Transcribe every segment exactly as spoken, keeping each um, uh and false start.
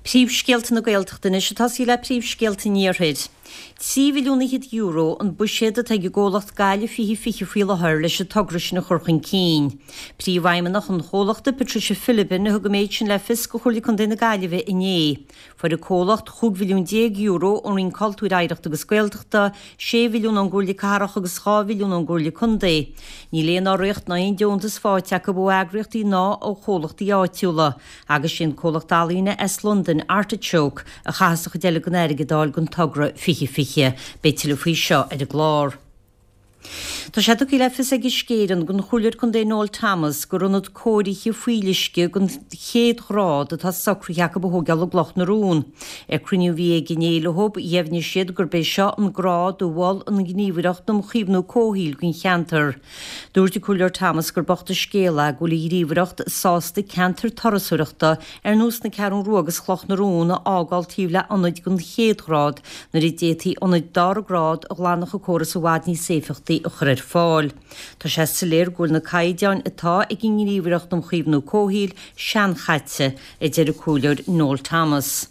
Príomhscéalta na Gaeltachtaí is tasí le príomhscéalta níorthaid. Trí mhilliún euro an buisiad a teag ggólacht gaile fihi fichi fíle thir leis a tugrais na chorchan cín. Príomhhaimimeach an chólachta Patricia Philippin na thugaméid sin le fis go chuirla chun duine gaileheh inné. Fuair a cólacht chuig mhilliún euro ó rin cultúr éireachta agus Gaeltachta, sé mhilliún an gúirla carach agus dhá mhilliún an gúirla chundé. Ní léon áireacht na aon deontas fáteach go bh agriochtaí ná ó chólachtaí áitiúla, agus sin cólachtálaína es London Artichoke a chaasach deile go airige dáil gon tugra fichi fiche beitiile faoi seo ar a glár. Tá sé í lefis ag scéan gon chuúir chun dé Noel Thomas gur runnad cóiríe fuiiliisce gon chéad rád atá sacrútheach go bthógeal gloch na rún. Ar cruniú bhí gnéilehob dhéimhne siad gur bé seo an grád ó bháil an gníomhaireacht na chríomhnú cóhíil gon cheantar. Dúirt i cúilear Thomas gur bachta scéala go í ríomhaireacht sásta ceantar tarasúireachta ar nús na ceann ruagas chloch na rún a ágáil tíomhle anid gon chéad rád na i détaí anid dar grád a ghlánach a córas a bhhaid ní séfachtaí a chuir fáil. Tá sé sa léir gúil na caideáin atá ag gin ríomhaireacht na chríomhnú cóhíil sean chaite i deireadh cúilear Noel Thomas.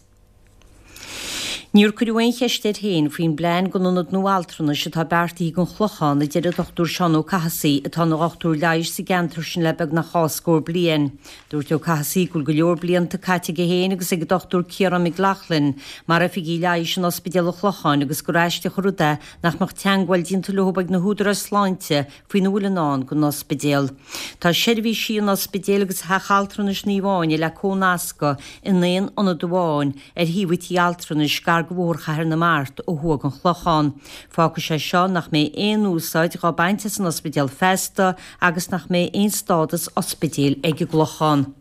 Níor cuiúhain cheistéir héin faoin blein go nunad nóaltrana se tá beartaí gon chlochán na deireadh dochtúr Seán Ó Cahasaí atá na ochtúr leirs sa gentar sin lebeg na cháscór blian. Dúirt Ó Cahasaí gúil go leor blianta caite go héin agus ag dochtúr Ciaran McLaughlin mar a figí leirs an ospidéal chlochán agus go ráiste churuda nach mar teanghil dínta lehobag na húdar a sláinte faoin ulanán go ospidéal. Tá seirbhí sí an ospidéal agus hechaltranas níomháine le cónasca in naon anna doháin ar híhití altranas gar go bhór chahar na mart ó thuag an chlochán. Fágus sé seo nach mé éon úsáid gá bainte san ospidéal festa agus nach mé éon stádas ospidéal ag glochán.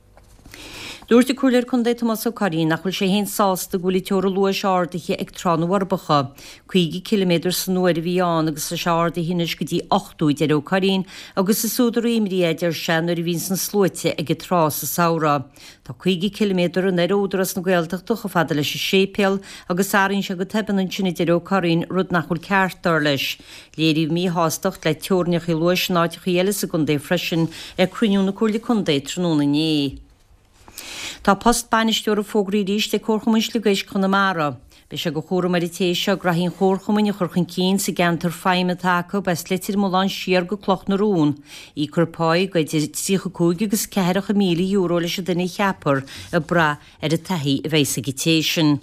Dúirt i cúilear chun dé Tomás Ó Cadhain nach bhfuil sé hén sásta gúil teora luas áirdaithe ag trán Warbacha, chuigi kilometr san nuair a bhí an agus sa seárda hinis go dtí ochtúid ar Ó Cadhain agus sa súdar imrí idir sean ar bhín san slúite ag trá sa saora. Tá chuigi kilometr an aródras na Gaeltachta go fada leis sépéal agus áonn se go teban an sinna ar Ó Cadhain rud nach chuil ceartar leis. Léiríh mí hástacht le teorneach i luas náideach chéile sa gon dé freisin ag cruinú na cúirla chun dé tróna ní. Tá post banisteúr a fógraí ríist ag chórchamuis le gaiis Conamara. Bé se go chóra maritéisio grahín chórchamuin a churchan cín sa gentar feimimetácha bes litir mólán siar go cloch na rún. Í churpáid go tícha cúige agus ceircha míle euro leis a duine cheapar a bra ar a taí a bhéis agitation.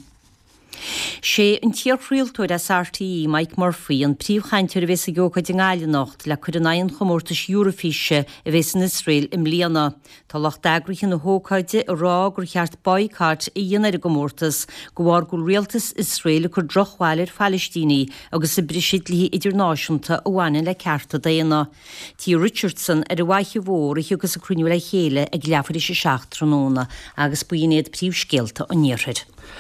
sé an tíorchríaltúir S R T E Mike Murphy an príomhchainteoir a bheits a gceocaid an Gáileanacht le chuir an aon chomórtas Eurofíse a bheits in Israel im Líana. Tá lecht dagrachan na hócaide a rá gur cheart boicart i dhéanaar go mórtas go bhhar go rialtas Israel chur drochháilir Palestíní agus i brisidlí idirnáisiúnta a bhhaine le cearta daana. Tí Richardson ar a bhaithe mhór a thugus a cruinniú le chéile ag leafar is seaach tróna agus buoinéad príomhscéalta an níorthaid.